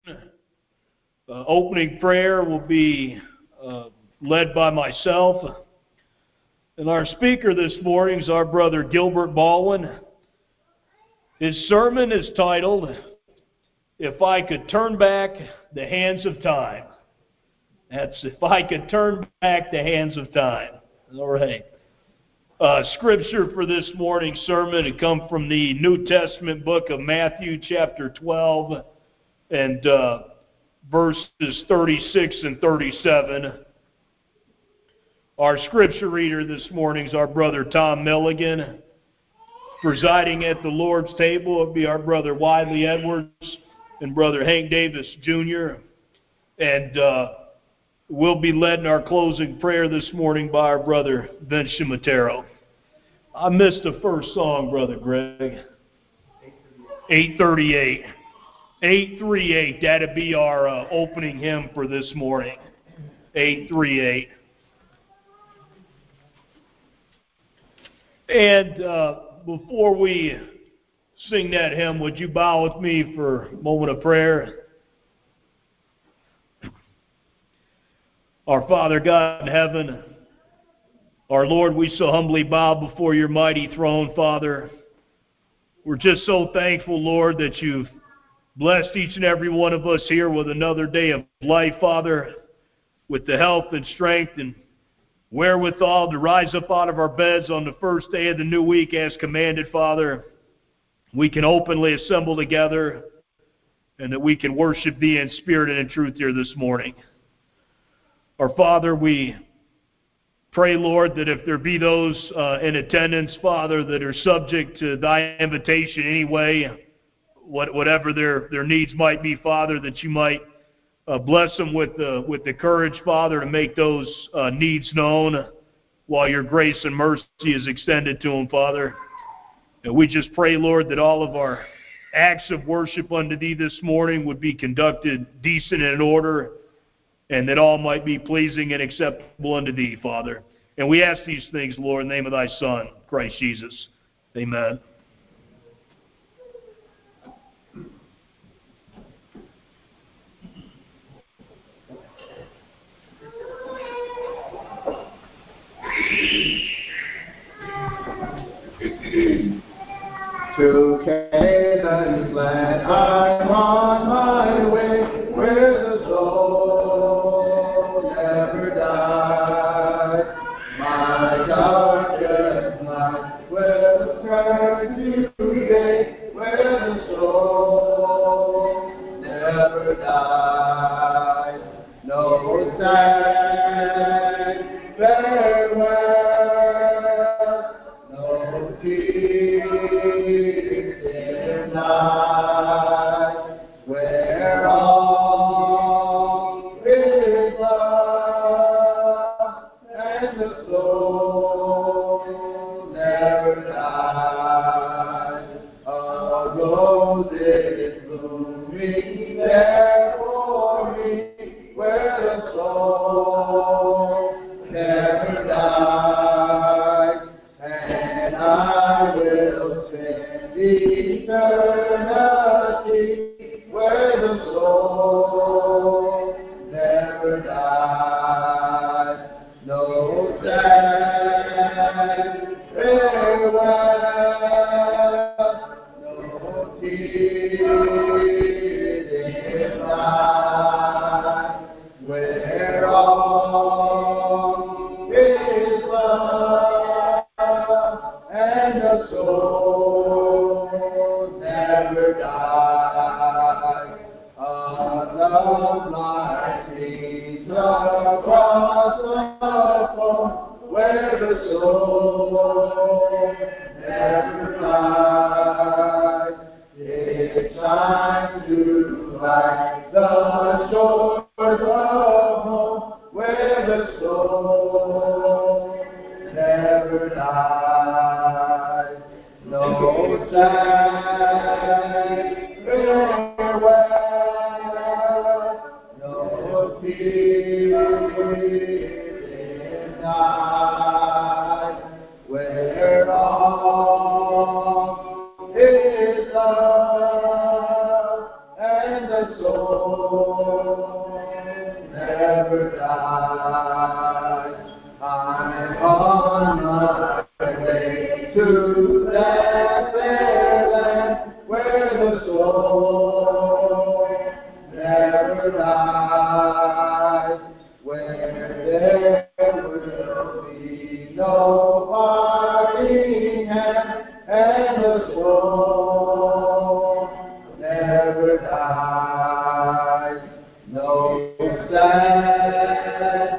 Opening prayer will be led by myself. And our speaker this morning is our brother Gilbert Baldwin. His sermon is titled, If I Could Turn Back the Hands of Time. That's If I Could Turn Back the Hands of Time. All right. Scripture for this morning's sermon, it comes from the New Testament book of Matthew, chapter 12, and verses 36 and 37. Our scripture reader this morning is our brother Tom Milligan. Presiding at the Lord's table will be our brother Wiley Edwards and brother Hank Davis Jr. And we'll be led in our closing prayer this morning by our brother Vince Shimatero. I missed the first song, Brother Greg. 838. 838. That'd be our opening hymn for this morning. 838. And before we sing that hymn, would you bow with me for a moment of prayer? Our Father God in heaven, our Lord, we so humbly bow before your mighty throne, Father. We're just so thankful, Lord, that you've blessed each and every one of us here with another day of life, Father, with the health and strength and wherewithal to rise up out of our beds on the first day of the new week as commanded, Father. We can openly assemble together and that we can worship thee in spirit and in truth here this morning. Our Father, we pray, Lord, that if there be those in attendance, Father, that are subject to thy invitation anyway, whatever their needs might be, Father, that you might bless them with the courage, Father, to make those needs known while your grace and mercy is extended to them, Father. And we just pray, Lord, that all of our acts of worship unto thee this morning would be conducted decent and in order, and that all might be pleasing and acceptable unto thee, Father. And we ask these things, Lord, in the name of thy Son, Christ Jesus. Amen. To Canaan's land I'm on my way, where the soul never dies. My darkest night will turn to day, where the soul never dies. No sad farewell, no tears in night, where all is love and the soul never dies. A rose is blooming there for me, where the soul never dies. And I will spend eternity where the soul never dies. No sad farewell, no tears in night, where all is love and the soul never dies. A love like Jesus across the floor, where the soul never dies. It shines through like the shores of home, where the soul never dies. No sad farewell, no tears in night, where all is love and the soul never dies. I'm on my way to that fair land where the soul never dies, where there will be no parting and the soul never dies. No sad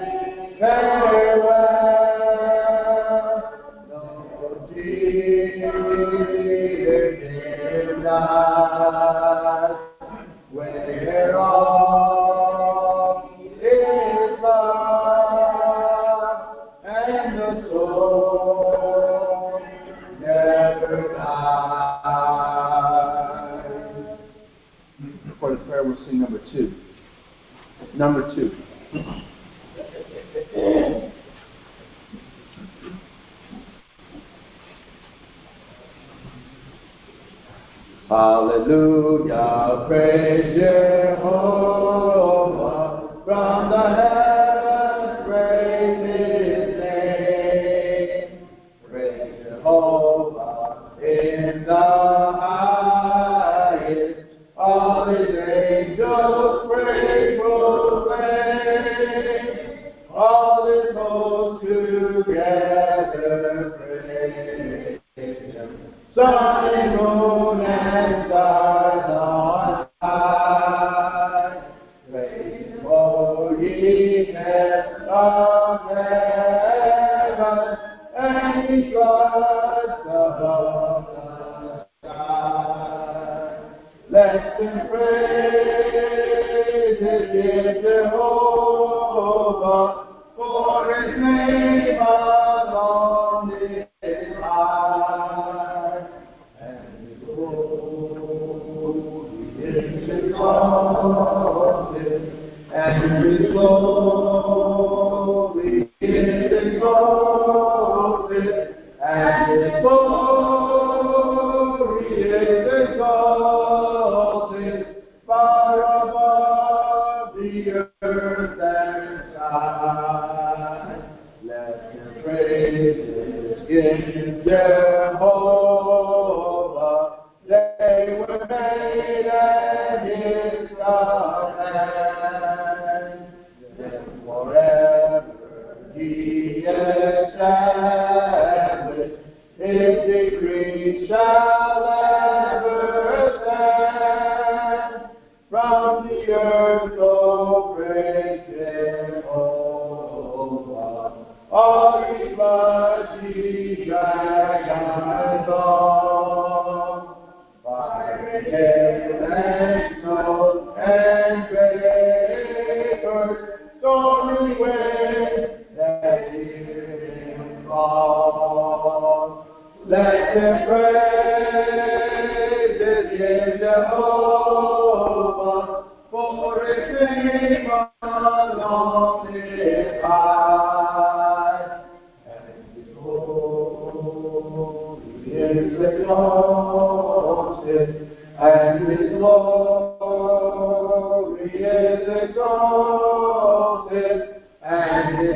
farewell, no tears in eyes, where all is love and the soul never dies. For the prayer, we'll sing number 2. Number 2. Hallelujah, praise Jehovah, from the heavens praise His name. Praise Jehovah in the highest, all His angels praise proclaim, all His hosts together praise Him. Sun and moon and stars on high, praise Him, O ye heads of heaven, and ye clouds above the sky. Let them praise His Jehovah, for His name alone is high, and His glory is exalted, and His glory is exalted, and His glory is exalted, far above the earth and sky. Let your praises in Jehovah, they were made at His command. Then forever He established, His decree shall ever stand. From the earth, O praise Jehovah, all ye floods, ye dragons on, fire and hail and snow and vapors, stormy winds that hear Him call. Let them praise His Jehovah, for His name alone is high, and His glory is exalted, and His glory is exalted, and His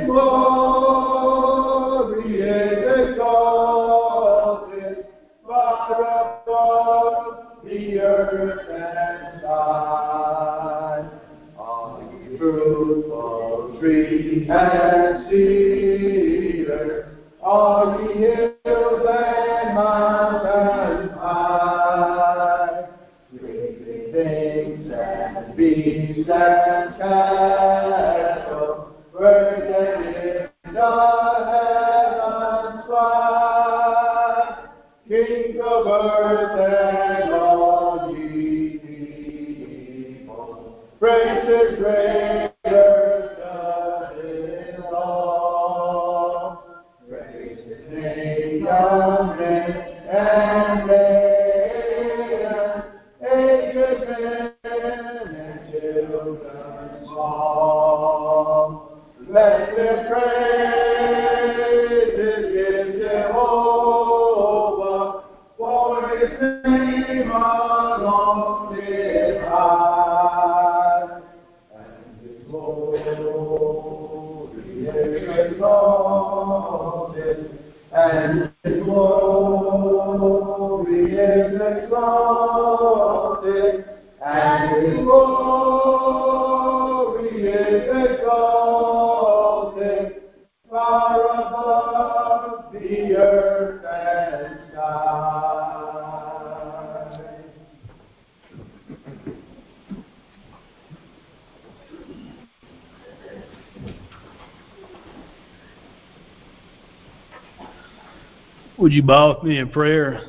glory is exalted, far above the earth and sky. All ye fruitful trees and cedar, all ye hills and mountains high, creeping things and beasts and cattle, birds that in the heavens fly, kings of earth and all ye people, praise His greater God in all. Praise His name, young men and maidens, aged men and children small. Let them praise His Jehovah, for His name alone is high, Would you bow with me in prayer?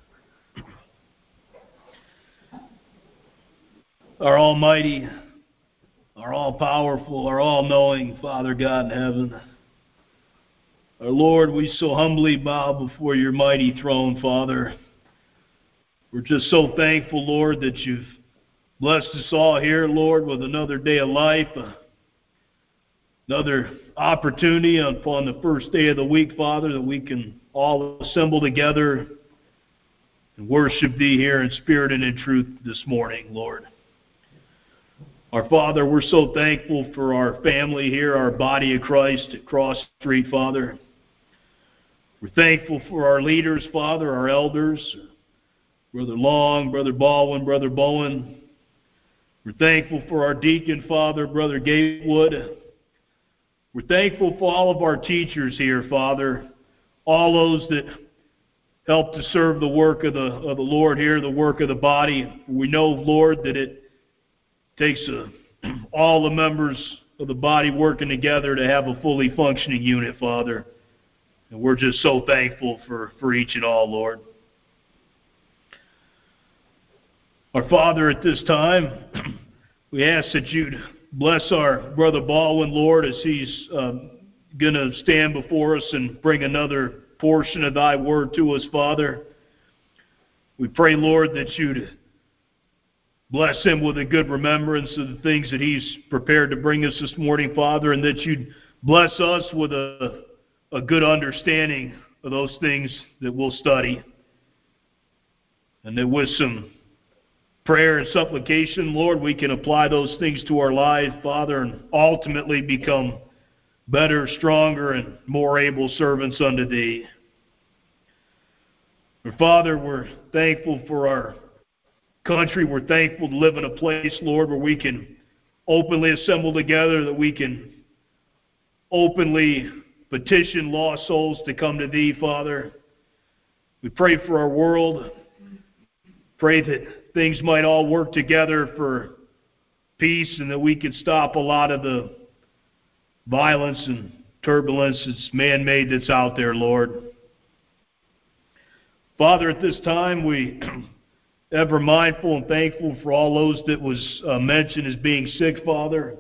Our almighty, our all-powerful, our all-knowing Father God in heaven, our Lord, we so humbly bow before your mighty throne, Father. We're just so thankful, Lord, that you've blessed us all here, Lord, with another day of life, another opportunity upon the first day of the week, Father, that we can all assemble together and worship thee here in spirit and in truth this morning, Lord. Our Father, we're so thankful for our family here, our body of Christ at Cross Street, Father. We're thankful for our leaders, Father, our elders, Brother Long, Brother Baldwin, Brother Bowen. We're thankful for our deacon, Father, Brother Gatewood. We're thankful for all of our teachers here, Father, all those that help to serve the work of the Lord here, the work of the body. We know, Lord, that it takes all the members of the body working together to have a fully functioning unit, Father. And we're just so thankful for each and all, Lord. Our Father, at this time, we ask that you'd bless our Brother Baldwin, Lord, as he's going to stand before us and bring another portion of thy word to us, Father. We pray, Lord, that you'd bless him with a good remembrance of the things that he's prepared to bring us this morning, Father, and that you'd bless us with a good understanding of those things that we'll study. And that with some prayer and supplication, Lord, we can apply those things to our lives, Father, and ultimately become better, stronger, and more able servants unto thee. Father, we're thankful for our country. We're thankful to live in a place, Lord, where we can openly assemble together, that we can openly petition lost souls to come to thee, Father. We pray for our world. Pray that things might all work together for peace and that we can stop a lot of the violence and turbulence that's man-made that's out there, Lord. Father, at this time, we ever mindful and thankful for all those that was mentioned as being sick, Father.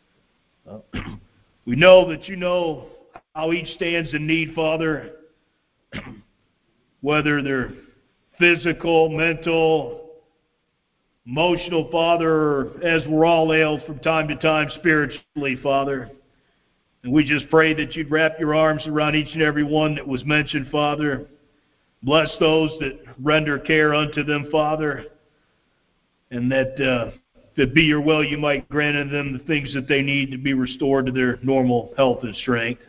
We know that you know how each stands in need, Father, whether they're physical, mental, emotional, Father, or as we're all ailed from time to time spiritually, Father. And we just pray that you'd wrap your arms around each and every one that was mentioned, Father. Bless those that render care unto them, Father, and that if it be your will, you might grant unto them the things that they need to be restored to their normal health and strength.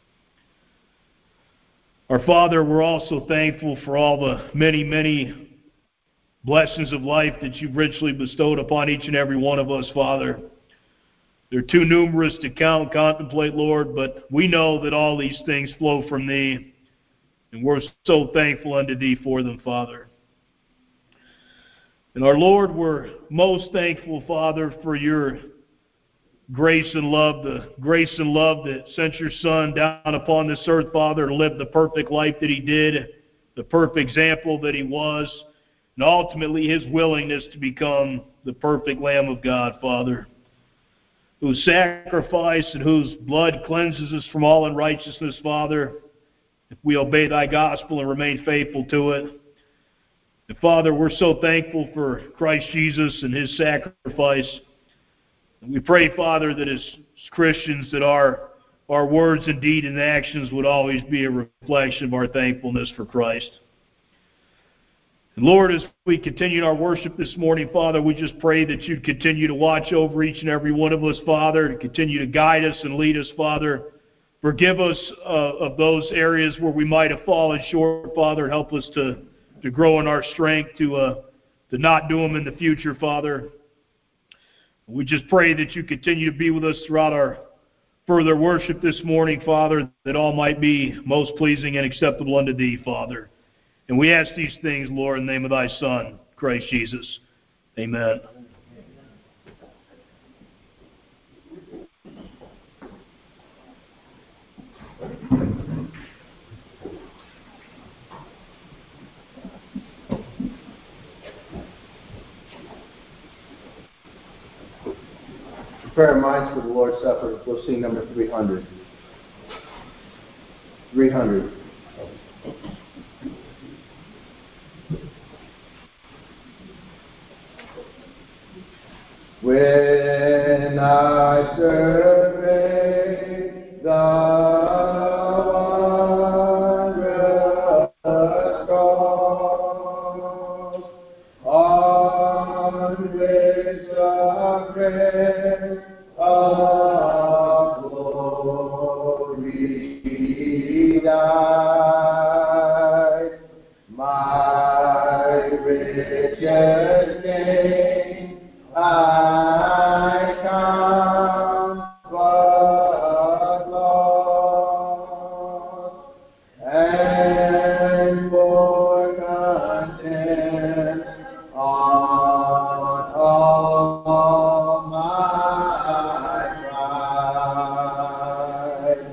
Our Father, we're also thankful for all the many, many blessings of life that you've richly bestowed upon each and every one of us, Father. They're too numerous to count and contemplate, Lord, but we know that all these things flow from thee. And we're so thankful unto thee for them, Father. And our Lord, we're most thankful, Father, for your grace and love, the grace and love that sent your Son down upon this earth, Father, to live the perfect life that he did, the perfect example that he was, and ultimately his willingness to become the perfect Lamb of God, Father, whose sacrifice and whose blood cleanses us from all unrighteousness, Father, if we obey thy gospel and remain faithful to it. And Father, we're so thankful for Christ Jesus and his sacrifice. And we pray, Father, that as Christians, that our words and deed and actions would always be a reflection of our thankfulness for Christ. And Lord, as we continue our worship this morning, Father, we just pray that you'd continue to watch over each and every one of us, Father, to continue to guide us and lead us, Father. Forgive us of those areas where we might have fallen short, Father. Help us to grow in our strength to not do them in the future, Father. We just pray that you continue to be with us throughout our further worship this morning, Father, that all might be most pleasing and acceptable unto thee, Father. And we ask these things, Lord, in the name of thy Son, Christ Jesus. Amen. prayer in mind for the Lord's Supper, we'll sing number 300. 300. When I survey the wondrous cross, on which the Prince of Glory died, my richest gain I count but loss, and for content on all my pride.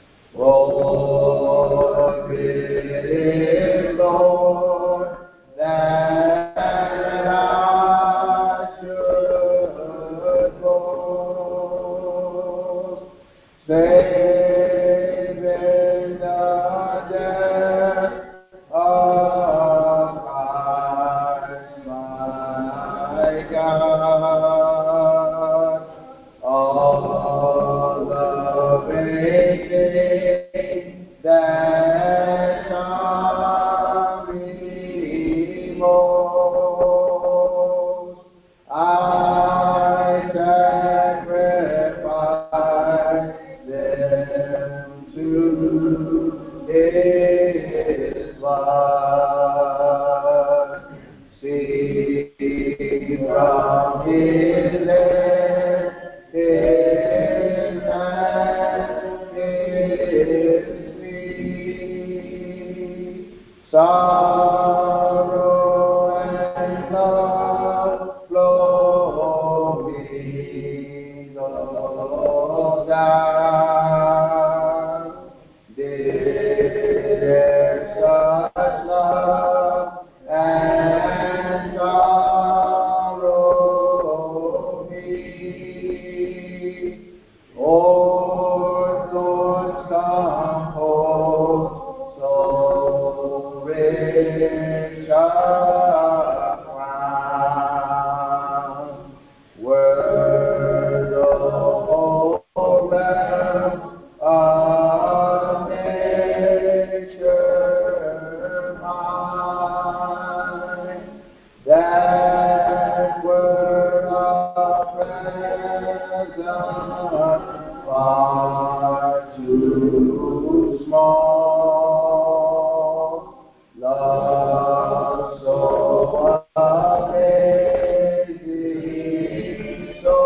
Oh, pity, Lord, that I should boast, save in the death of Christ my God. All the things that charm me most, I sacrifice them to His blood. See from His hand, His hand is free. Sorrow and love flow below down. Did there such love and sorrow be? O'er thorns composed, so rich a crown, were the whole realm of nature mine, that were a present far too small. Love so amazing, so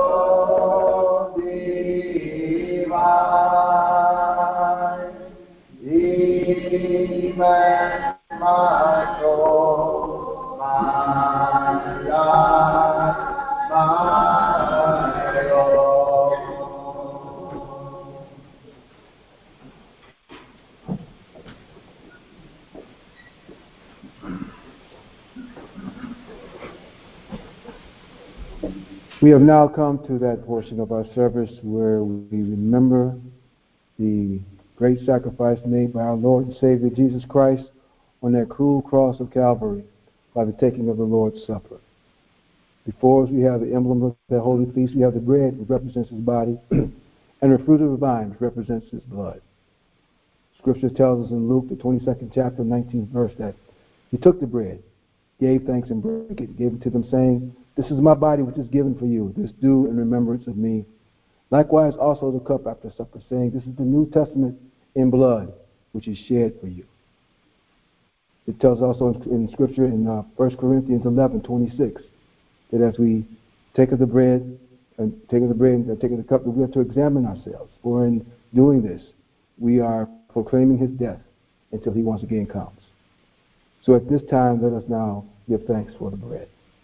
divine, demands my soul, my life, my all. We have now come to that portion of our service where we remember the great sacrifice made by our Lord and Savior Jesus Christ on that cruel cross of Calvary by the taking of the Lord's Supper. Before us we have the emblem of the holy feast. We have the bread, which represents His body, and the fruit of the vine, which represents His blood. Scripture tells us in Luke, the 22nd chapter, 19th verse, that He took the bread, gave thanks and broke it, gave it to them, saying, "This is my body which is given for you. This do in remembrance of me." Likewise also the cup after supper, saying, "This is the New Testament in blood, which is shed for you." It tells also in Scripture in 1 Corinthians 11:26 that as we take of the bread and take of the cup, that we have to examine ourselves. For in doing this, we are proclaiming His death until He once again comes. So at this time, let us now give thanks for the bread.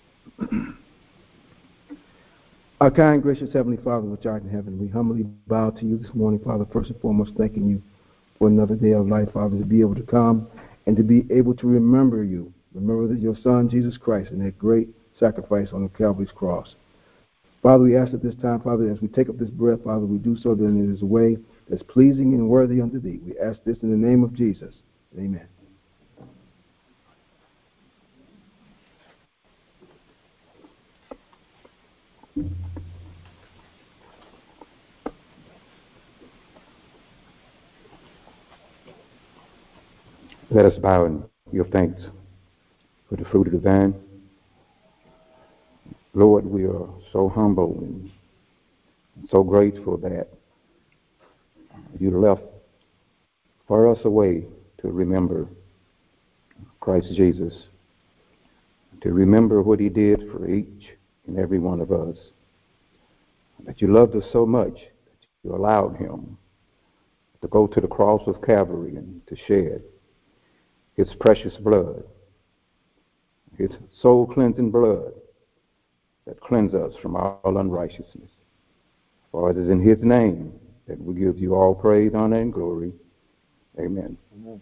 Our kind, gracious Heavenly Father, which art in heaven, we humbly bow to you this morning, Father, first and foremost thanking you for another day of life, Father, to be able to come and to be able to remember that your Son, Jesus Christ, and that great sacrifice on the Calvary's cross. Father, we ask at this time, Father, as we take up this breath, Father, we do so that it is a way that's pleasing and worthy unto thee. We ask this in the name of Jesus. Amen. Let us bow and give thanks for the fruit of the vine. Lord, we are so humble and so grateful that you left for us a way to remember Christ Jesus, to remember what he did for each and every one of us, that you loved us so much that you allowed him to go to the cross of Calvary and to shed his precious blood, his soul-cleansing blood that cleanses us from all unrighteousness. For it is in his name that we give you all praise, honor, and glory. Amen. Amen.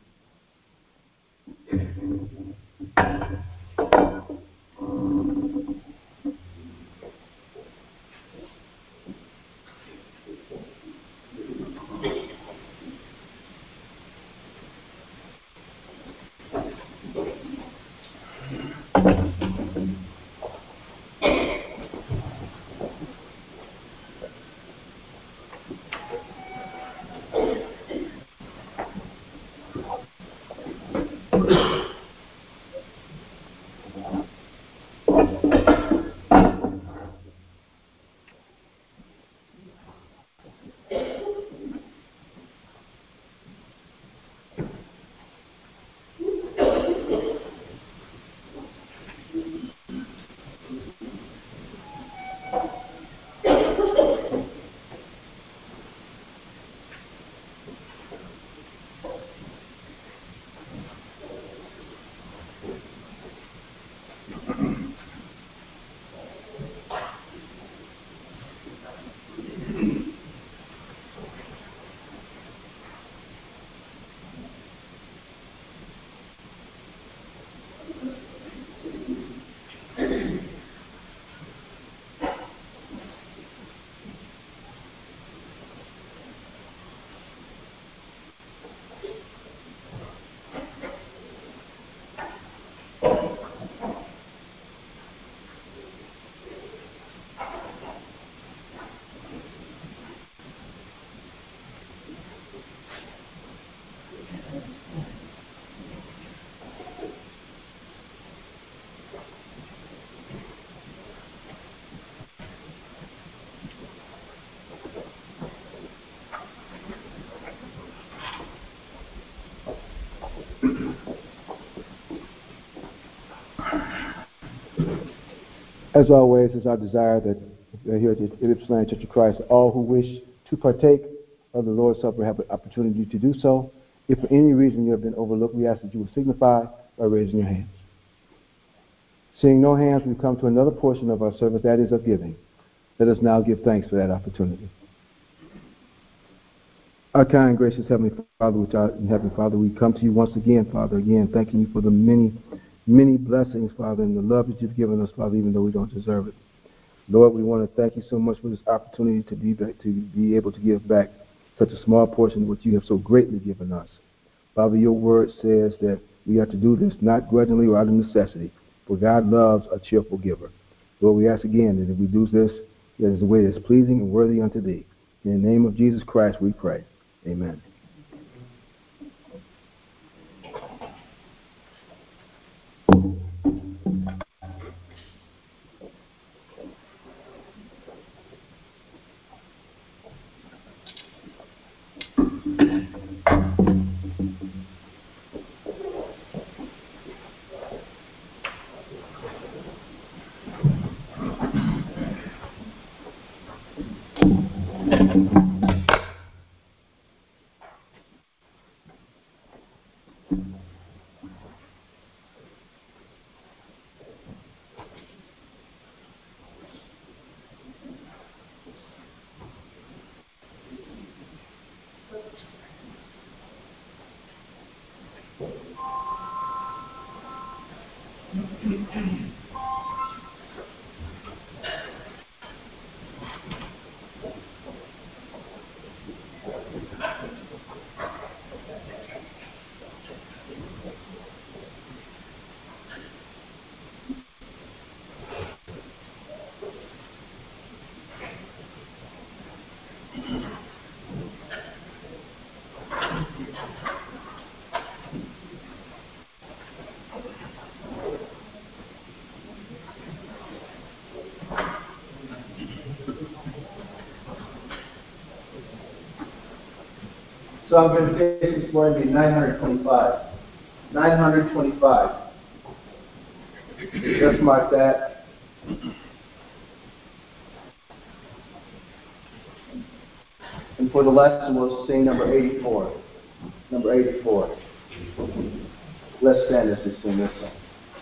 As always, it's our desire that here at the Ypsilanti Church of Christ, all who wish to partake of the Lord's Supper have an opportunity to do so. If for any reason you have been overlooked, we ask that you will signify by raising your hands. Seeing no hands, we come to another portion of our service, that is of giving. Let us now give thanks for that opportunity. Our kind, gracious Heavenly Father, which art in heaven, Father, we come to you once again, Father, thanking you for the many blessings, Father, and the love that you've given us, Father, even though we don't deserve it. Lord, we want to thank you so much for this opportunity to be able to give back such a small portion of what you have so greatly given us. Father, your word says that we are to do this not grudgingly or out of necessity, for God loves a cheerful giver. Lord, we ask again that if we do this, it is a way that's pleasing and worthy unto thee. In the name of Jesus Christ we pray. Amen. Psalm invitation this morning be 925. 925. Just mark that. And for the lesson, we'll sing number 84. Number 84. Let's stand as we sing this song.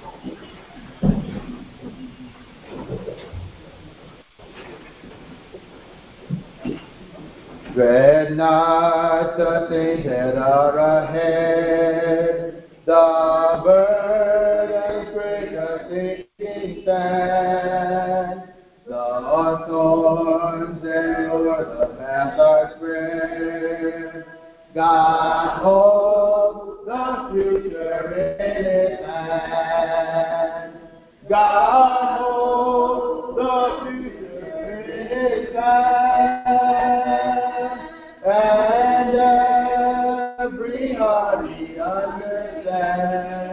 Dread not the things that are ahead, the burdens great the sinking sand, the thorns and o'er the path are spread. God holds the future in His hand. God holds the future in His hand. And every heart He understands.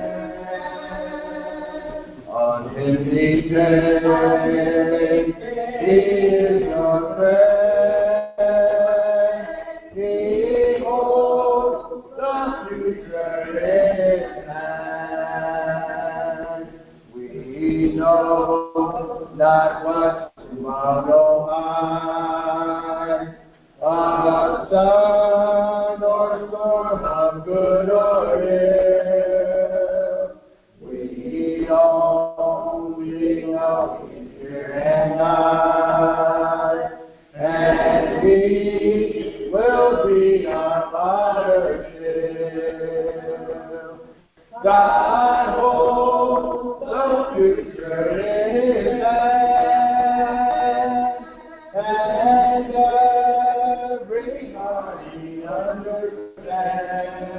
On Him depend, He is your friend. He holds the future in His hand. We know not what tomorrow hides. A sun or storm of good or ill, we only know He's here and nigh, and He will be our Father still. God holds the future in His hand, and every heart He understands.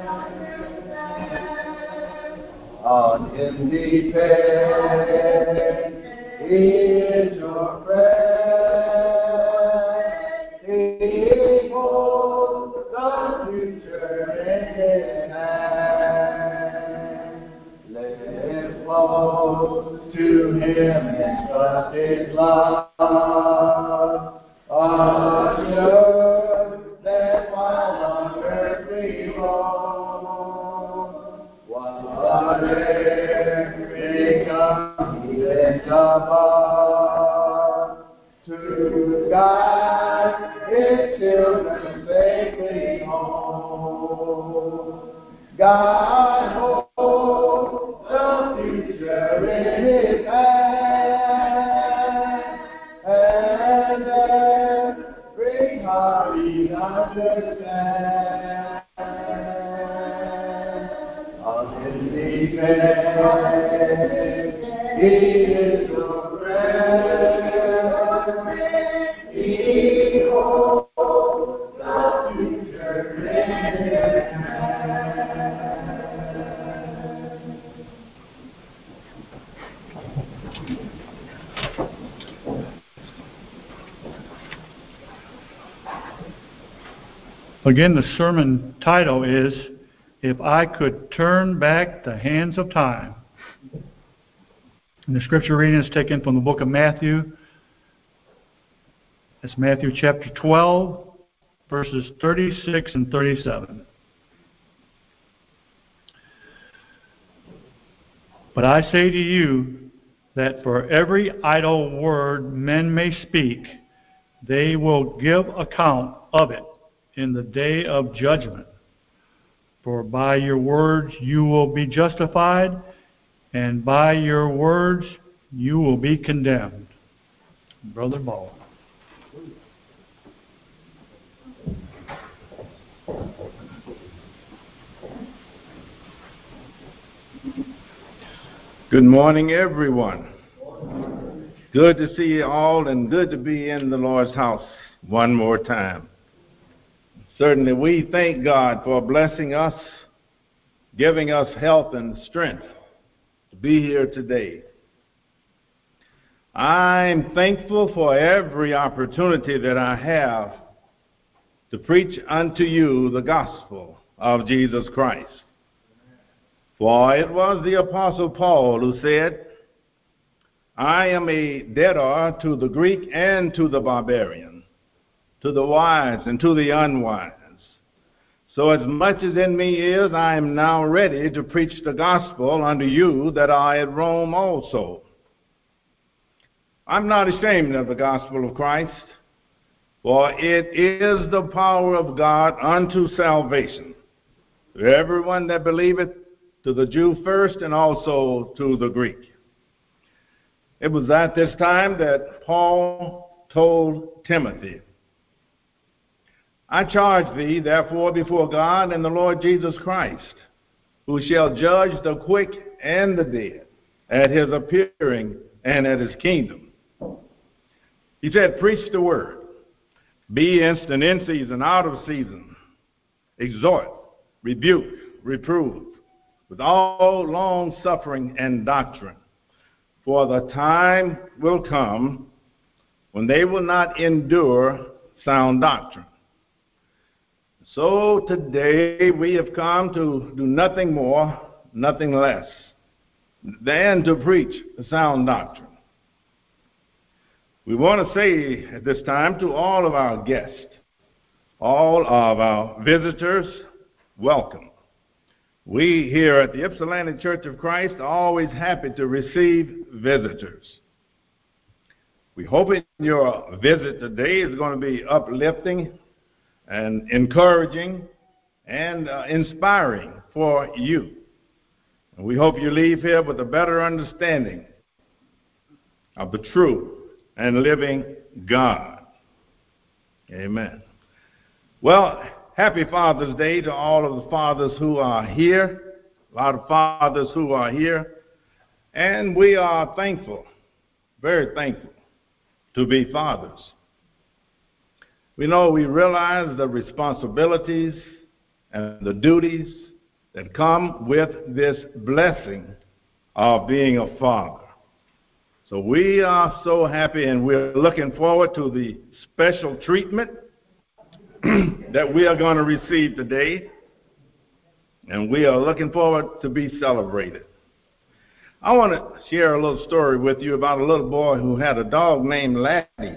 On Him depend, He is your friend. He holds the future in His hand. Live close to Him and trust His love. Assured that while on earth we roam, whatever may come, He lives above to guide His children safely home. God holds the future in His hand, and every heart He understands. On Him depend, He is your friend. He holds the future in His hand. Again, the sermon title is, If I Could Turn Back the Hands of Time. And the scripture reading is taken from the book of Matthew. It's Matthew chapter 12, verses 36 and 37. But I say to you that for every idle word men may speak, they will give account of it in the day of judgment. For by your words you will be justified, and by your words you will be condemned. Brother Ball. Good morning, everyone. Good to see you all, and good to be in the Lord's house one more time. Certainly, we thank God for blessing us, giving us health and strength to be here today. I'm thankful for every opportunity that I have to preach unto you the gospel of Jesus Christ. For it was the Apostle Paul who said, I am a debtor to the Greek and to the barbarian, to the wise and to the unwise. So as much as in me is, I am now ready to preach the gospel unto you that are at Rome also. I'm not ashamed of the gospel of Christ, for it is the power of God unto salvation, to everyone that believeth, to the Jew first and also to the Greek. It was at this time that Paul told Timothy, I charge thee, therefore, before God and the Lord Jesus Christ, who shall judge the quick and the dead at his appearing and at his kingdom. He said, preach the word. Be instant in season, out of season. Exhort, rebuke, reprove, with all long suffering and doctrine. For the time will come when they will not endure sound doctrine. So today we have come to do nothing more, nothing less than to preach sound doctrine. We want to say at this time to all of our guests, all of our visitors, welcome. We here at the Ypsilanti Church of Christ are always happy to receive visitors. We hope your visit today is going to be uplifting and encouraging and inspiring for you. And we hope you leave here with a better understanding of the true and living God. Amen. Well, happy Father's Day to all of the fathers who are here, a lot of fathers who are here, and we are thankful, very thankful to be fathers. We realize the responsibilities and the duties that come with this blessing of being a father. So we are so happy, and we're looking forward to the special treatment that we are going to receive today, and we are looking forward to be celebrated. I want to share a little story with you about a little boy who had a dog named Laddie.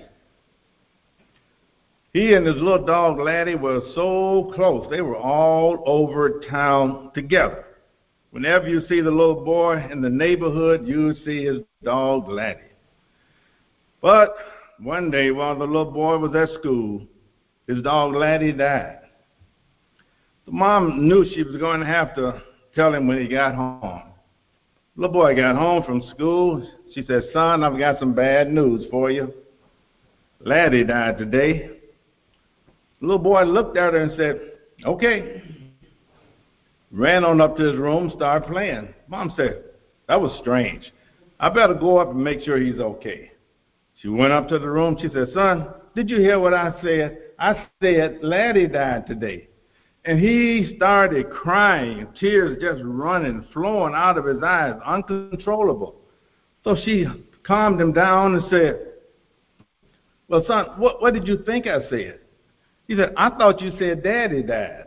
He and his little dog Laddie were so close. They were all over town together. Whenever you see the little boy in the neighborhood, you see his dog Laddie. But one day while the little boy was at school, his dog Laddie died. The mom knew she was going to have to tell him when he got home. The little boy got home from school. She said, son, I've got some bad news for you. Laddie died today. The little boy looked at her and said, okay. Ran on up to his room, started playing. Mom said, that was strange. I better go up and make sure he's okay. She went up to the room. She said, son, did you hear what I said? I said Laddie died today. And he started crying, tears just running, flowing out of his eyes, uncontrollable. So she calmed him down and said, well, son, what did you think I said? He said, I thought you said Daddy died.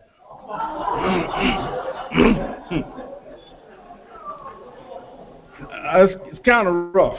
It's kind of rough.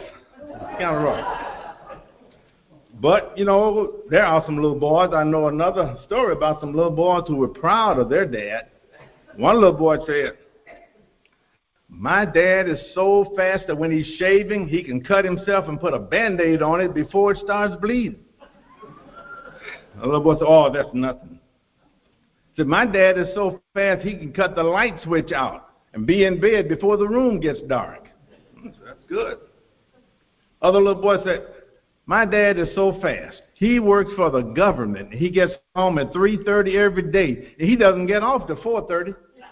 But, there are some little boys. I know another story about some little boys who were proud of their dad. One little boy said, my dad is so fast that when he's shaving, he can cut himself and put a Band-Aid on it before it starts bleeding. The little boy said, oh, that's nothing. He said, my dad is so fast he can cut the light switch out and be in bed before the room gets dark. That's good. Other little boy said, my dad is so fast. He works for the government. He gets home at 3:30 every day. And he doesn't get off till 4:30.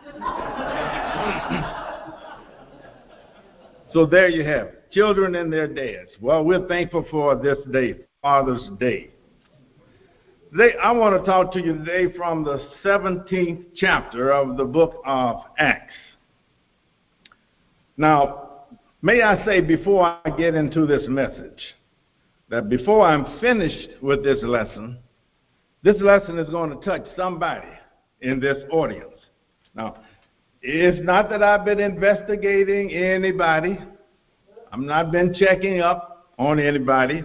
So there you have it. Children and their dads. Well, we're thankful for this day, Father's Day. Today, I want to talk to you today from the 17th chapter of the book of Acts. Now, may I say before I get into this message, that before I'm finished with this lesson is going to touch somebody in this audience. Now, it's not that I've been investigating anybody. I've not been checking up on anybody.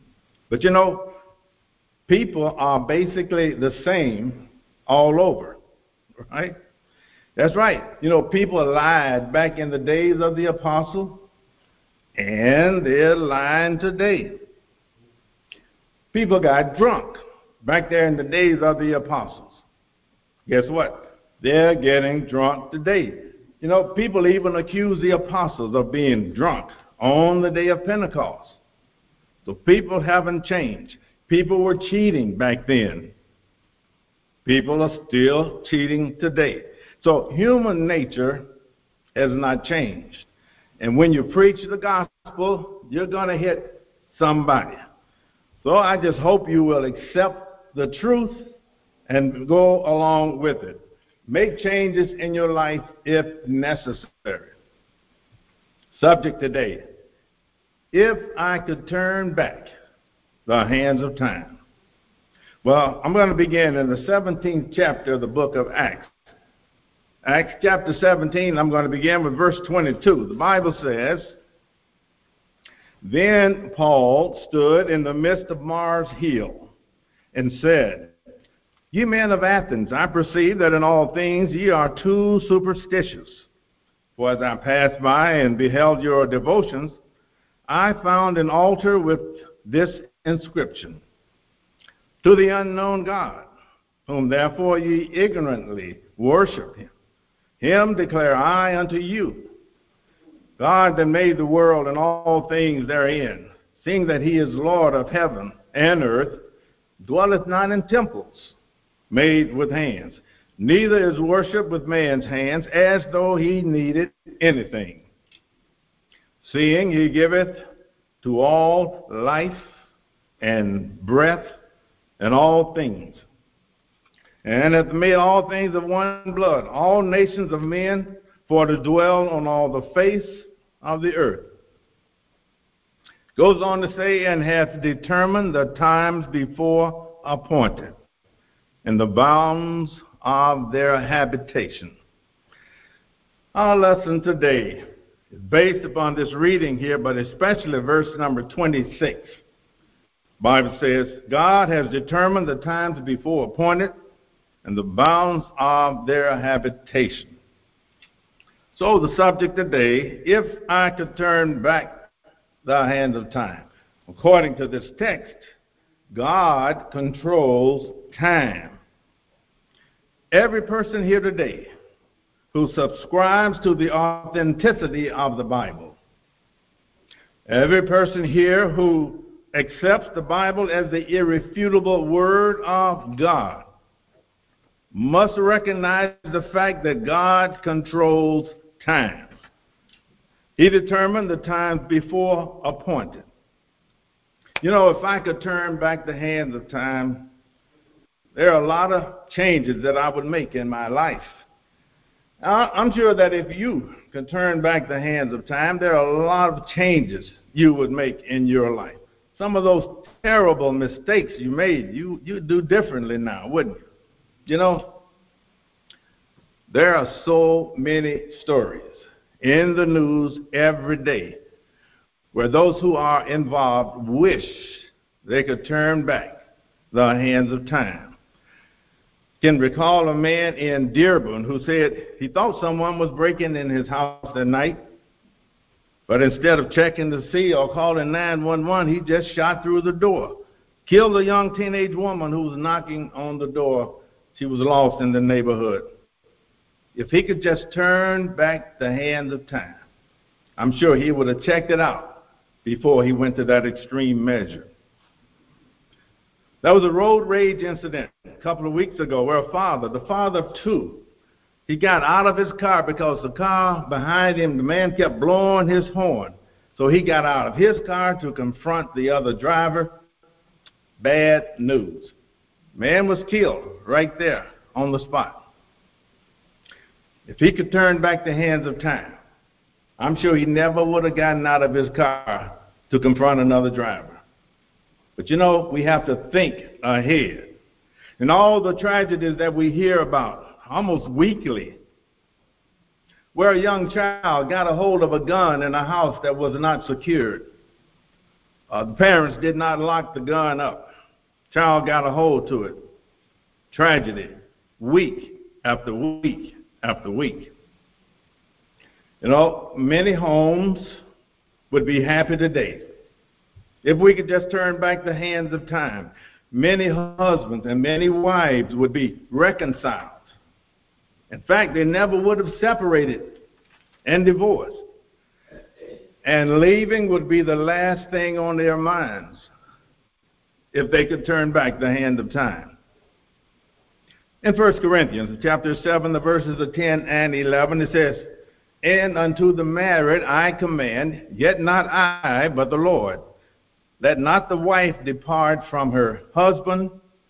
But people are basically the same all over. right? That's right. You know, people lied back in the days of the apostle, and they're lying today. People got drunk back there in the days of the apostles. Guess what? They're getting drunk today. You know, people even accuse the apostles of being drunk on the day of Pentecost. So people haven't changed. People were cheating back then. People are still cheating today. So human nature has not changed. And when you preach the gospel, you're going to hit somebody. So I just hope you will accept the truth and go along with it. Make changes in your life if necessary. Subject today: if I could turn back the hands of time. Well, I'm going to begin in the 17th chapter of the book of Acts. Acts chapter 17, I'm going to begin with verse 22. The Bible says, "Then Paul stood in the midst of Mars Hill and said, Ye men of Athens, I perceive that in all things ye are too superstitious. For as I passed by and beheld your devotions, I found an altar with this inscription, To the unknown God, whom therefore ye ignorantly worship him. Him declare I unto you, God that made the world and all things therein, seeing that he is Lord of heaven and earth, dwelleth not in temples made with hands, neither is worship with man's hands, as though he needed anything. Seeing he giveth to all life and breath and all things, and hath made all things of one blood, all nations of men, for to dwell on all the face of the earth." Goes on to say, "And hath determined the times before appointed, and the bounds of their habitation." Our lesson today is based upon this reading here, but especially verse number 26. The Bible says, "God has determined the times before appointed, and the bounds of their habitation." So the subject today: if I could turn back the hands of time. According to this text, God controls time. Every person here today who subscribes to the authenticity of the Bible, every person here who accepts the Bible as the irrefutable Word of God, must recognize the fact that God controls time. He determined the times before appointed. You know, if I could turn back the hands of time, there are a lot of changes that I would make in my life. I'm sure that if you could turn back the hands of time, there are a lot of changes you would make in your life. Some of those terrible mistakes you made, you'd do differently now, wouldn't you? You know, there are so many stories in the news every day where those who are involved wish they could turn back the hands of time. I can recall a man in Dearborn who said he thought someone was breaking in his house that night, but instead of checking to see or calling 911, he just shot through the door, killed a young teenage woman who was knocking on the door. She was lost in the neighborhood. If he could just turn back the hands of time, I'm sure he would have checked it out before he went to that extreme measure. There was a road rage incident a couple of weeks ago where the father of two, he got out of his car because the car behind him, the man kept blowing his horn. So he got out of his car to confront the other driver. Bad news. Man was killed right there on the spot. If he could turn back the hands of time, I'm sure he never would have gotten out of his car to confront another driver. But you know, we have to think ahead. And all the tragedies that we hear about almost weekly, where a young child got a hold of a gun in a house that was not secured. The parents did not lock the gun up. Child got a hold to it. Tragedy, week after week after week. You know, many homes would be happy today if we could just turn back the hands of time. Many husbands and many wives would be reconciled. In fact, they never would have separated and divorced. And leaving would be the last thing on their minds if they could turn back the hand of time. In 1 Corinthians chapter 7, the verses of 10 and 11, it says, "And unto the married I command, yet not I, but the Lord, let not the wife depart from her husband,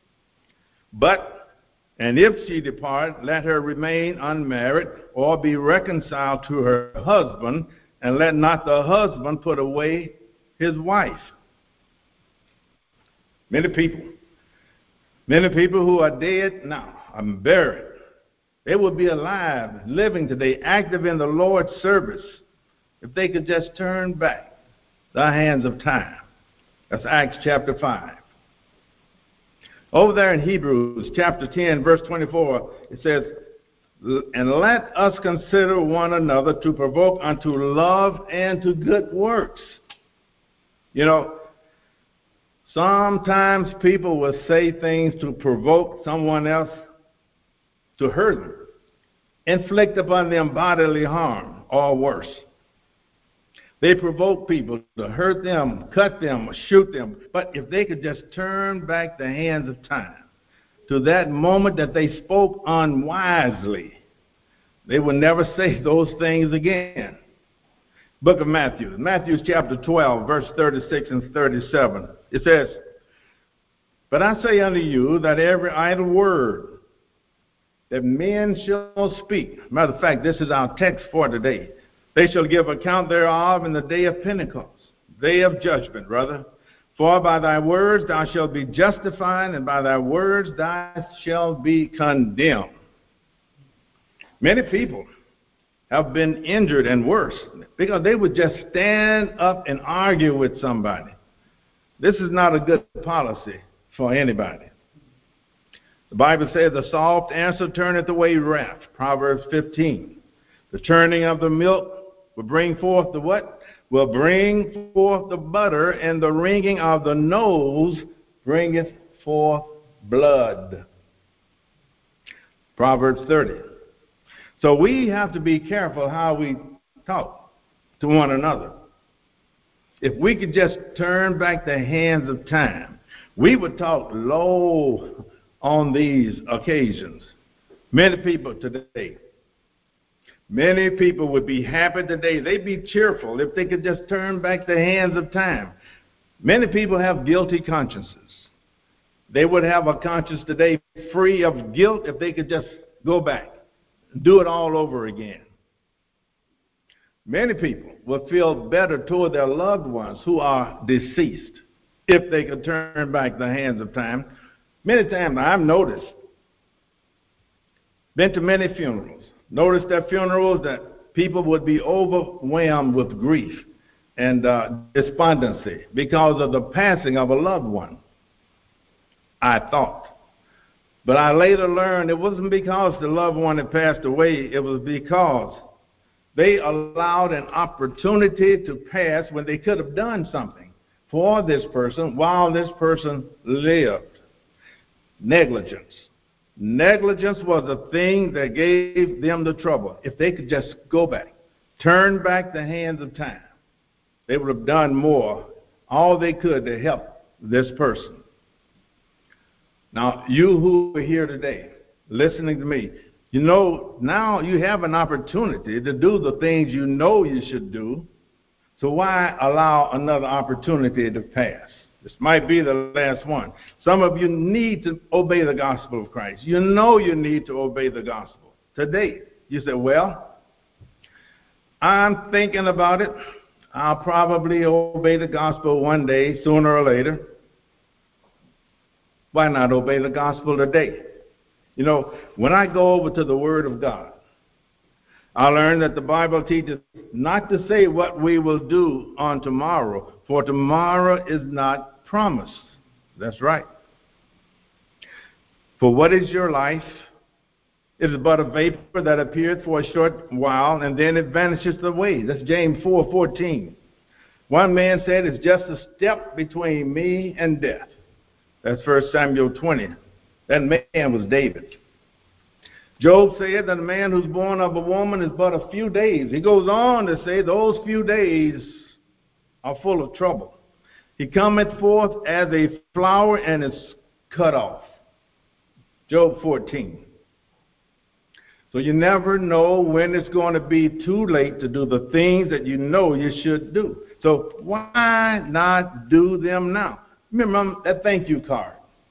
and if she depart, let her remain unmarried, or be reconciled to her husband, and let not the husband put away his wife." Many people who are dead now, are buried. They would be alive, living today, active in the Lord's service, if they could just turn back the hands of time. That's Acts chapter 5. Over there in Hebrews chapter 10, verse 24, it says, "And let us consider one another to provoke unto love and to good works." You know, sometimes people will say things to provoke someone else to hurt them, inflict upon them bodily harm, or worse. They provoke people to hurt them, cut them, or shoot them. But if they could just turn back the hands of time to that moment that they spoke unwisely, they would never say those things again. Book of Matthew chapter 12, verse 36 and 37. It says, "But I say unto you that every idle word that men shall speak," matter of fact, this is our text for today, "they shall give account thereof in the day of Pentecost," day of judgment, rather. "For by thy words thou shalt be justified, and by thy words thou shalt be condemned." Many people have been injured and worse because they would just stand up and argue with somebody. This is not a good policy for anybody. The Bible says, "The soft answer turneth away wrath," Proverbs 15. "The churning of the milk will bring forth the what? Will bring forth the butter, and the wringing of the nose bringeth forth blood." Proverbs 30. So we have to be careful how we talk to one another. If we could just turn back the hands of time, we would talk low on these occasions. Many people today, many people would be happy today. They'd be cheerful if they could just turn back the hands of time. Many people have guilty consciences. They would have a conscience today free of guilt if they could just go back and do it all over again. Many people will feel better toward their loved ones who are deceased if they could turn back the hands of time. Many times I've noticed, been to many funerals, noticed at funerals that people would be overwhelmed with grief and despondency because of the passing of a loved one, I thought. But I later learned it wasn't because the loved one had passed away, it was because they allowed an opportunity to pass when they could have done something for this person while this person lived. Negligence. Negligence was the thing that gave them the trouble. If they could just go back, turn back the hands of time, they would have done more, all they could to help this person. Now, you who are here today, listening to me, you know now you have an opportunity to do the things you know you should do, so why allow another opportunity to pass? This might be the last one. Some of you need to obey the gospel of Christ. You know you need to obey the gospel. Today, you say, well, I'm thinking about it. I'll probably obey the gospel one day, sooner or later. Why not obey the gospel today? You know, when I go over to the Word of God, I learned that the Bible teaches not to say what we will do on tomorrow, for tomorrow is not promised. That's right. For what is your life? It is but a vapor that appeareth for a short while, and then it vanishes away. That's James 4:14. One man said, it's just a step between me and death. That's 1 Samuel 20. That man was David. Job said that a man who's born of a woman is but a few days. He goes on to say those few days are full of trouble. He cometh forth as a flower and is cut off. Job 14. So you never know when it's going to be too late to do the things that you know you should do. So why not do them now? Remember that thank you card.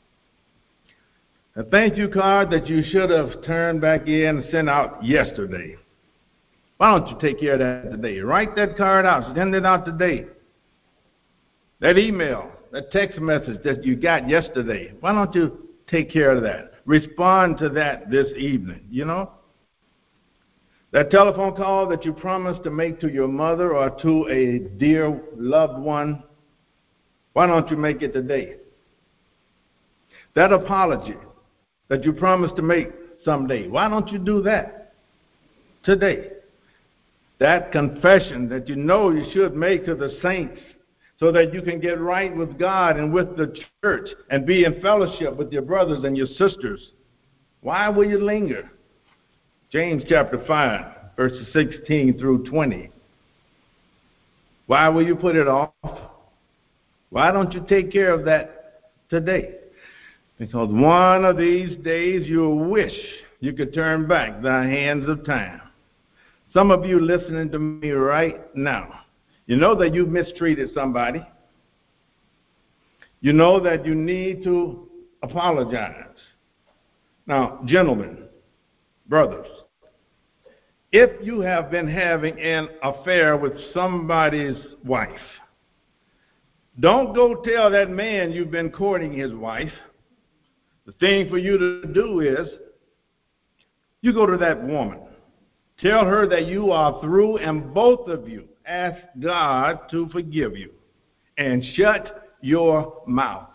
A thank you card that you should have turned back in and sent out yesterday. Why don't you take care of that today? Write that card out. Send it out today. That email, that text message that you got yesterday, why don't you take care of that? Respond to that this evening, you know? That telephone call that you promised to make to your mother or to a dear loved one, why don't you make it today? That apology that you promised to make someday, why don't you do that today? That confession that you know you should make to the saints so that you can get right with God and with the church and be in fellowship with your brothers and your sisters, why will you linger? James chapter 5, verses 16 through 20. Why will you put it off? Why don't you take care of that today? Because one of these days you'll wish you could turn back the hands of time. Some of you listening to me right now, you know that you've mistreated somebody. You know that you need to apologize. Now, gentlemen, brothers, if you have been having an affair with somebody's wife, don't go tell that man you've been courting his wife. The thing for you to do is, you go to that woman. Tell her that you are through, and both of you ask God to forgive you. And shut your mouth.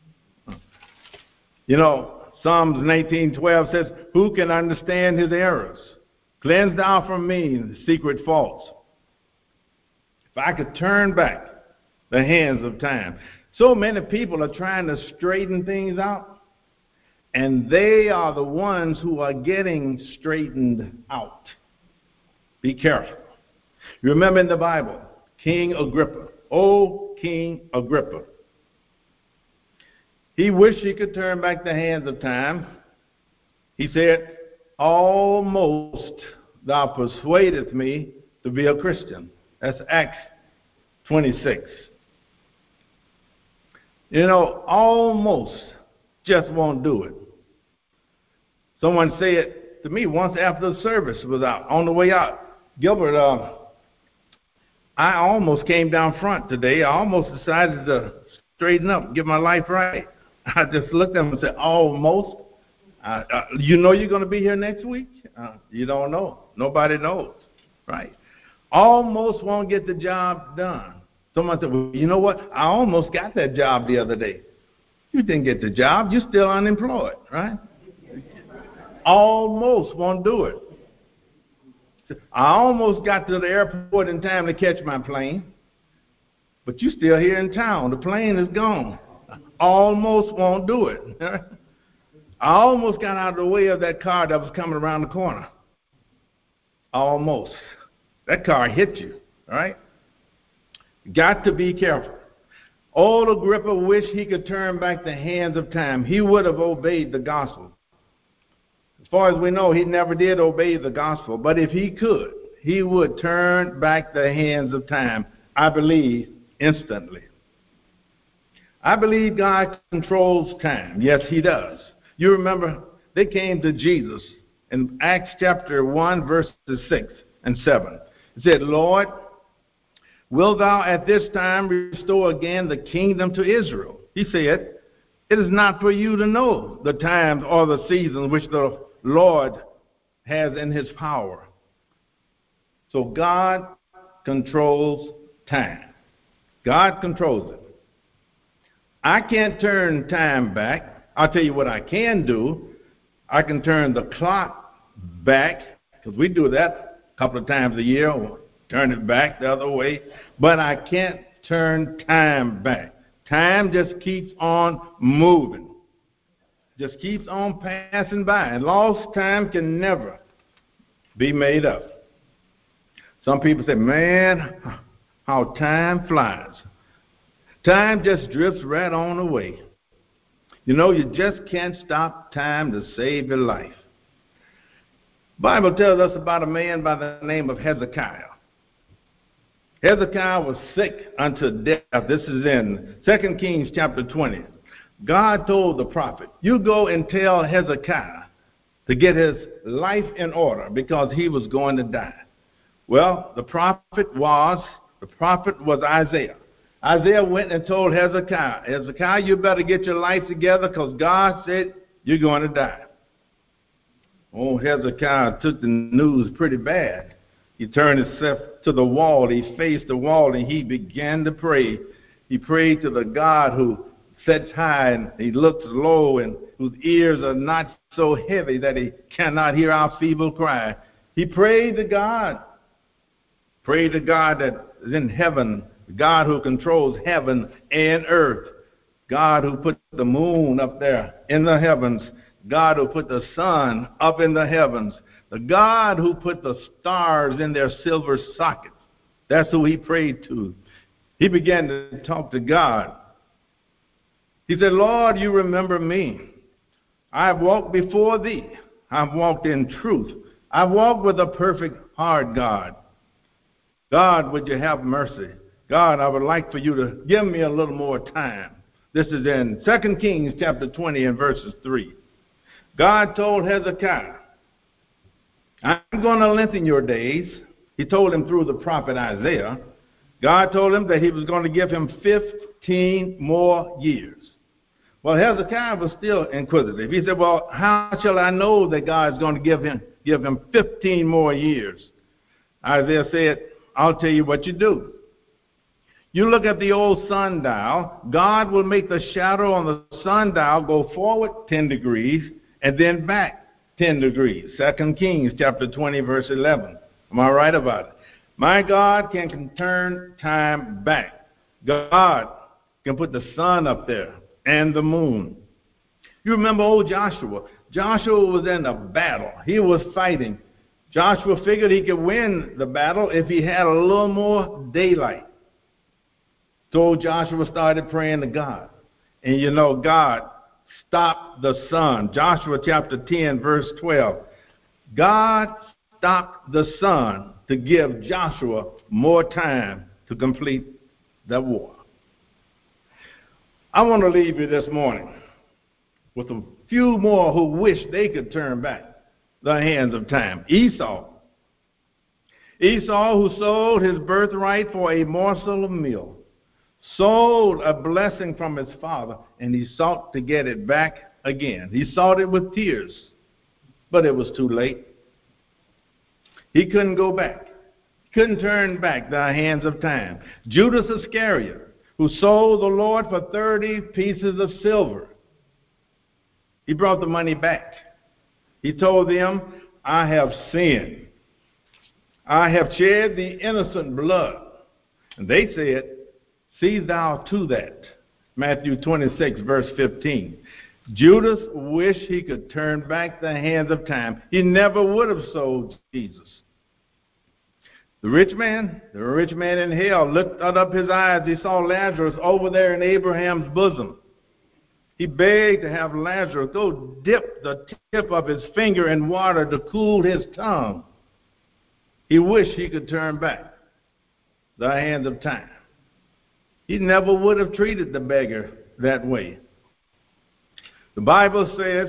You know, Psalms 19:12 says, who can understand his errors? Cleanse thou from me the secret faults. If I could turn back the hands of time. So many people are trying to straighten things out, and they are the ones who are getting straightened out. Be careful. You remember in the Bible, King Agrippa. Oh, King Agrippa. He wished he could turn back the hands of time. He said, almost thou persuadest me to be a Christian. That's Acts 26. You know, almost just won't do it. Someone said to me once after the service was out, on the way out, Gilbert, I almost came down front today. I almost decided to straighten up, get my life right. I just looked at him and said, almost? You know you're going to be here next week? You don't know. Nobody knows, right? Almost won't get the job done. Someone said, well, you know what? I almost got that job the other day. You didn't get the job. You're still unemployed, right? Almost won't do it. I almost got to the airport in time to catch my plane, but you're still here in town. The plane is gone. Almost won't do it. I almost got out of the way of that car that was coming around the corner. Almost. That car hit you, all right? Got to be careful. Old Agrippa wished he could turn back the hands of time. He would have obeyed the gospel. As far as we know, he never did obey the gospel. But if he could, he would turn back the hands of time, I believe, instantly. I believe God controls time. Yes, he does. You remember, they came to Jesus in Acts chapter 1, verses 6 and 7. It said, Lord, wilt thou at this time restore again the kingdom to Israel? He said, it is not for you to know the times or the seasons which the Lord has in his power. So God controls time. God controls it. I can't turn time back. I'll tell you what I can do. I can turn the clock back, because we do that a couple of times a year, or turn it back the other way, but I can't turn time back. Time just keeps on moving, just keeps on passing by, and lost time can never be made up. Some people say, man, how time flies. Time just drifts right on away. You know, you just can't stop time to save your life. The Bible tells us about a man by the name of Hezekiah. Hezekiah was sick unto death. This is in 2 Kings chapter 20. God told the prophet, you go and tell Hezekiah to get his life in order because he was going to die. Well, the prophet was Isaiah. Isaiah went and told Hezekiah, Hezekiah, you better get your life together because God said you're going to die. Oh, Hezekiah took the news pretty bad. He turned himself to the wall. He faced the wall and he began to pray. He prayed to the God who sits high and he looks low and whose ears are not so heavy that he cannot hear our feeble cry. He prayed to God. Prayed to God that is in heaven, the God who controls heaven and earth, God who put the moon up there in the heavens, God who put the sun up in the heavens, the God who put the stars in their silver sockets. That's who he prayed to. He began to talk to God. He said, Lord, you remember me. I've walked before thee. I've walked in truth. I've walked with a perfect heart, God. God, would you have mercy? God, I would like for you to give me a little more time. This is in 2 Kings chapter 20 and verses 3. God told Hezekiah, I'm going to lengthen your days. He told him through the prophet Isaiah. God told him that he was going to give him 15 more years. Well, Hezekiah was still inquisitive. He said, well, how shall I know that God's going to give him 15 more years? Isaiah said, I'll tell you what you do. You look at the old sundial. God will make the shadow on the sundial go forward 10 degrees and then back 10 degrees. 2 Kings chapter 20, verse 11. Am I right about it? My God can turn time back. God can put the sun up there and the moon. You remember old Joshua. Joshua was in a battle. He was fighting. Joshua figured he could win the battle if he had a little more daylight. So Joshua started praying to God. And you know, God stopped the sun. Joshua chapter 10, verse 12. God stopped the sun to give Joshua more time to complete that war. I want to leave you this morning with a few more who wish they could turn back the hands of time. Esau, who sold his birthright for a morsel of meal, sold a blessing from his father, and he sought to get it back again. He sought it with tears, but it was too late. He couldn't go back. Couldn't turn back the hands of time. Judas Iscariot, who sold the Lord for 30 pieces of silver, he brought the money back. He told them, I have sinned. I have shed the innocent blood. And they said, see thou to that. Matthew 26, verse 15. Judas wished he could turn back the hands of time. He never would have sold Jesus. The rich man in hell lifted up his eyes. He saw Lazarus over there in Abraham's bosom. He begged to have Lazarus go dip the tip of his finger in water to cool his tongue. He wished he could turn back the hands of time. He never would have treated the beggar that way. The Bible says,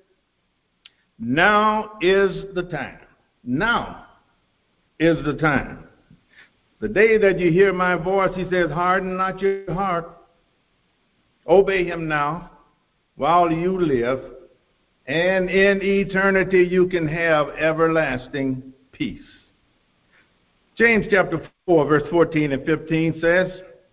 now is the time. Now is the time. The day that you hear my voice, he says, harden not your heart. Obey him now while you live, and in eternity you can have everlasting peace. James chapter 4, verse 14 and 15 says,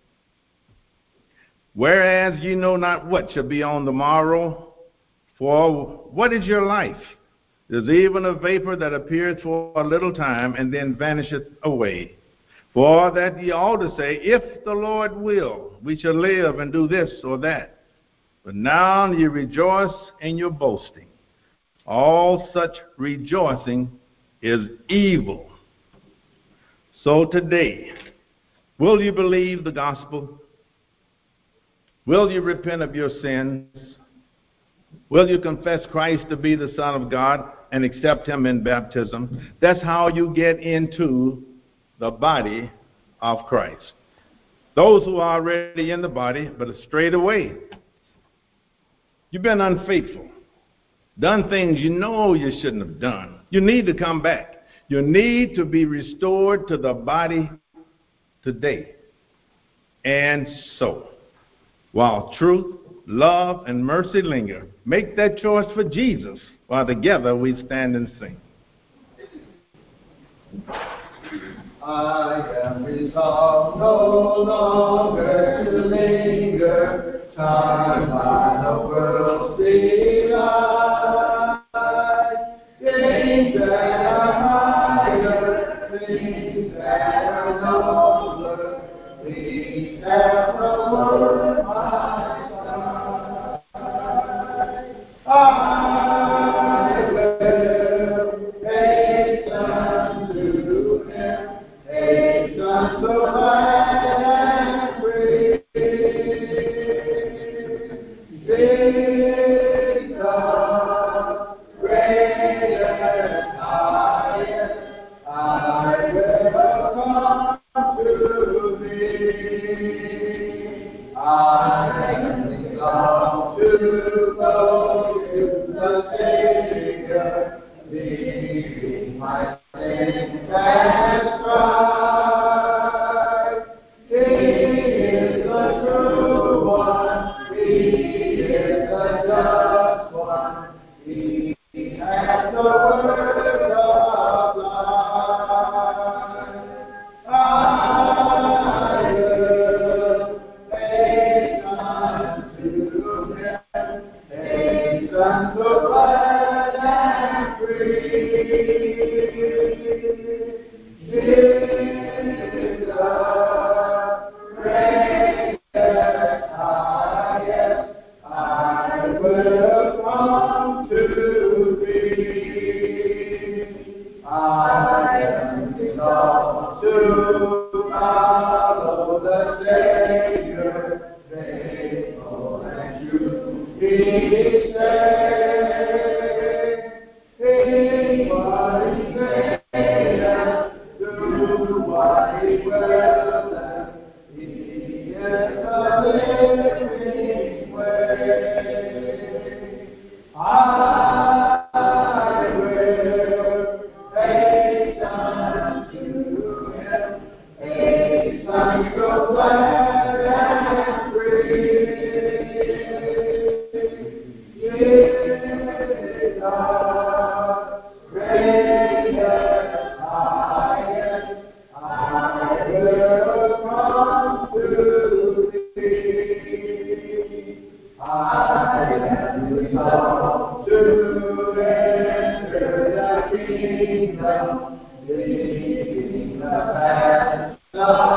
whereas ye know not what shall be on the morrow, for what is your life? There's even a vapor that appeareth for a little time and then vanisheth away. For that ye ought to say, if the Lord will, we shall live and do this or that. But now ye rejoice in your boasting. All such rejoicing is evil. So today, will you believe the gospel? Will you repent of your sins? Will you confess Christ to be the Son of God and accept him in baptism? That's how you get into the body of Christ. Those who are already in the body but are strayed away. You've been unfaithful. Done things you know you shouldn't have done. You need to come back. You need to be restored to the body today. And so, while truth, love, and mercy linger, make that choice for Jesus while together we stand and sing. I am resolved no longer to linger, charmed by the world's delight. Things that are higher, things that are nobler, things that the world might find. I will hasten to him, hasten so glad and free. Jesus, great and highest, I will come to thee. I am resolved to go to the Savior, leaving my sins and strife. He is the true one, He is the just one, He has the word of life. I will hasten to him, hasten so glad and free. Jesus, great and highest, I will come to thee. I am resolved to follow the Savior, faithful and true He said. He what He said, do what He will, and He is the living way. I will hasten to him, hasten so glad and free. Jesus, great and highest, I will come to thee. I am resolved to enter the kingdom, leaving the past.